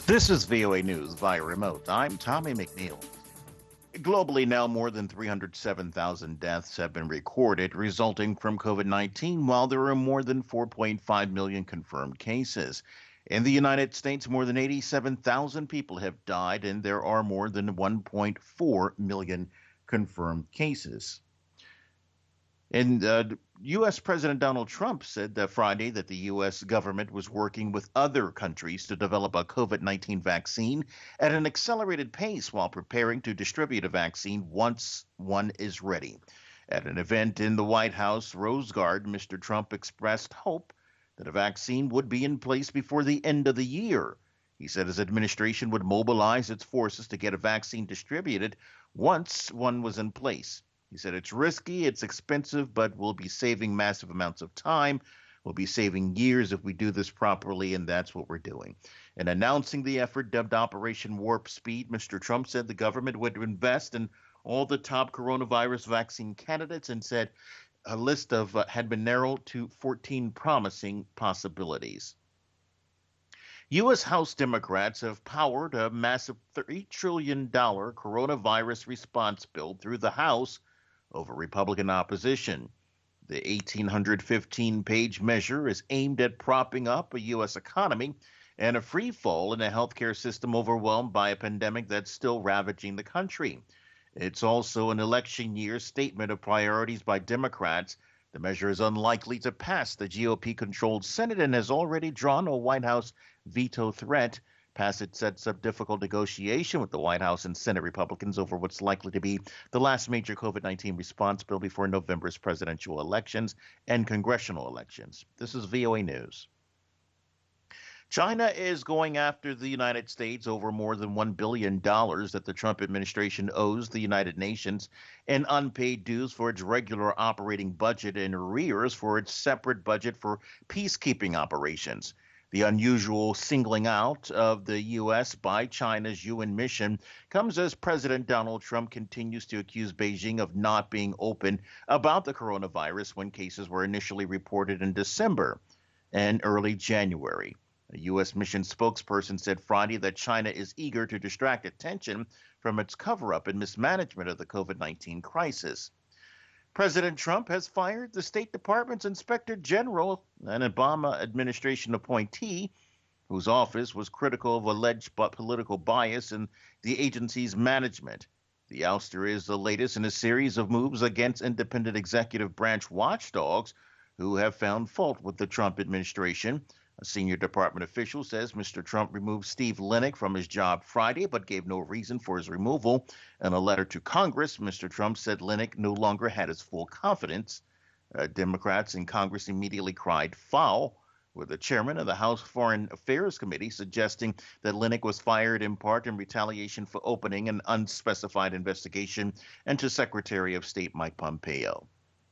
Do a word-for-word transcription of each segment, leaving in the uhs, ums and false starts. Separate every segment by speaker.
Speaker 1: This is V O A News via remote. I'm Tommy McNeil. Globally, now more than three hundred seven thousand deaths have been recorded resulting from COVID nineteen, while there are more than four point five million confirmed cases. In the United States, more than eighty-seven thousand people have died, and there are more than one point four million confirmed cases. And uh, U S. President Donald Trump said uh, Friday that the U S government was working with other countries to develop a COVID nineteen vaccine at an accelerated pace while preparing to distribute a vaccine once one is ready. At an event in the White House Rose Garden, Mister Trump expressed hope that a vaccine would be in place before the end of the year. He said his administration would mobilize its forces to get a vaccine distributed once one was in place. He said it's risky, it's expensive, but we'll be saving massive amounts of time. We'll be saving years if we do this properly, and that's what we're doing. In announcing the effort dubbed Operation Warp Speed, Mister Trump said the government would invest in all the top coronavirus vaccine candidates and said a list of uh, had been narrowed to fourteen promising possibilities. U S. House Democrats have powered a massive thirty trillion dollars coronavirus response bill through the House over Republican opposition. The one thousand eight hundred fifteen page measure is aimed at propping up a U S economy and a free fall in a healthcare system overwhelmed by a pandemic that's still ravaging the country. It's also an election year statement of priorities by Democrats. The measure is unlikely to pass the G O P-controlled Senate and has already drawn a White House veto threat. Passage sets up difficult negotiation with the White House and Senate Republicans over what's likely to be the last major COVID nineteen response bill before November's presidential elections and congressional elections. This is V O A News. China is going after the United States over more than one billion dollars that the Trump administration owes the United Nations in unpaid dues for its regular operating budget and arrears for its separate budget for peacekeeping operations. The unusual singling out of the U S by China's U N mission comes as President Donald Trump continues to accuse Beijing of not being open about the coronavirus when cases were initially reported in December and early January. A U S mission spokesperson said Friday that China is eager to distract attention from its cover-up and mismanagement of the COVID nineteen crisis. President Trump has fired the State Department's Inspector General, an Obama administration appointee, whose office was critical of alleged political bias in the agency's management. The ouster is the latest in a series of moves against independent executive branch watchdogs who have found fault with the Trump administration. A senior department official says Mister Trump removed Steve Linick from his job Friday, but gave no reason for his removal. In a letter to Congress, Mister Trump said Linick no longer had his full confidence. Uh, Democrats in Congress immediately cried foul, with the chairman of the House Foreign Affairs Committee suggesting that Linick was fired in part in retaliation for opening an unspecified investigation into Secretary of State Mike Pompeo.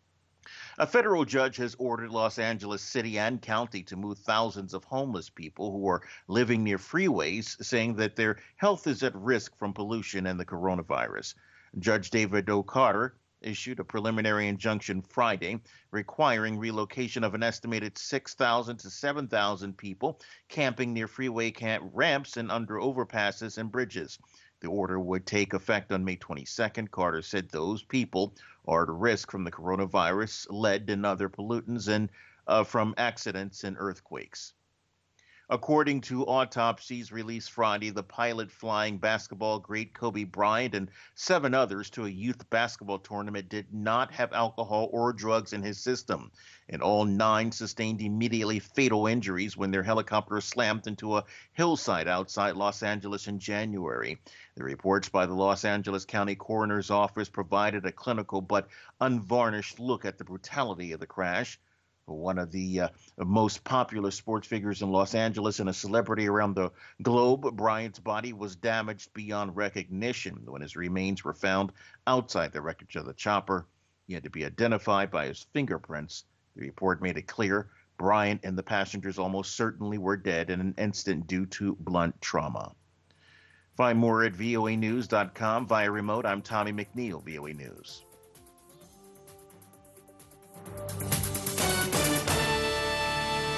Speaker 1: A federal judge has ordered Los Angeles City and County to move thousands of homeless people who are living near freeways, saying that their health is at risk from pollution and the coronavirus. Judge David O. Carter issued a preliminary injunction Friday requiring relocation of an estimated six thousand to seven thousand people camping near freeway camp ramps and under overpasses and bridges. The order would take effect on May twenty-second. Carter said those people are at risk from the coronavirus, lead, and other pollutants, and uh, from accidents and earthquakes. According to autopsies released Friday, the pilot flying basketball great Kobe Bryant and seven others to a youth basketball tournament did not have alcohol or drugs in his system, and all nine sustained immediately fatal injuries when their helicopter slammed into a hillside outside Los Angeles in January. The reports by the Los Angeles County Coroner's Office provided a clinical but unvarnished look at the brutality of the crash. One of the uh, most popular sports figures in Los Angeles and a celebrity around the globe, Bryant's body was damaged beyond recognition when his remains were found outside the wreckage of the chopper. He had to be identified by his fingerprints. The report made it clear Bryant and the passengers almost certainly were dead in an instant due to blunt trauma. Find more at V O A news dot com via remote. I'm Tommy McNeil, V O A News.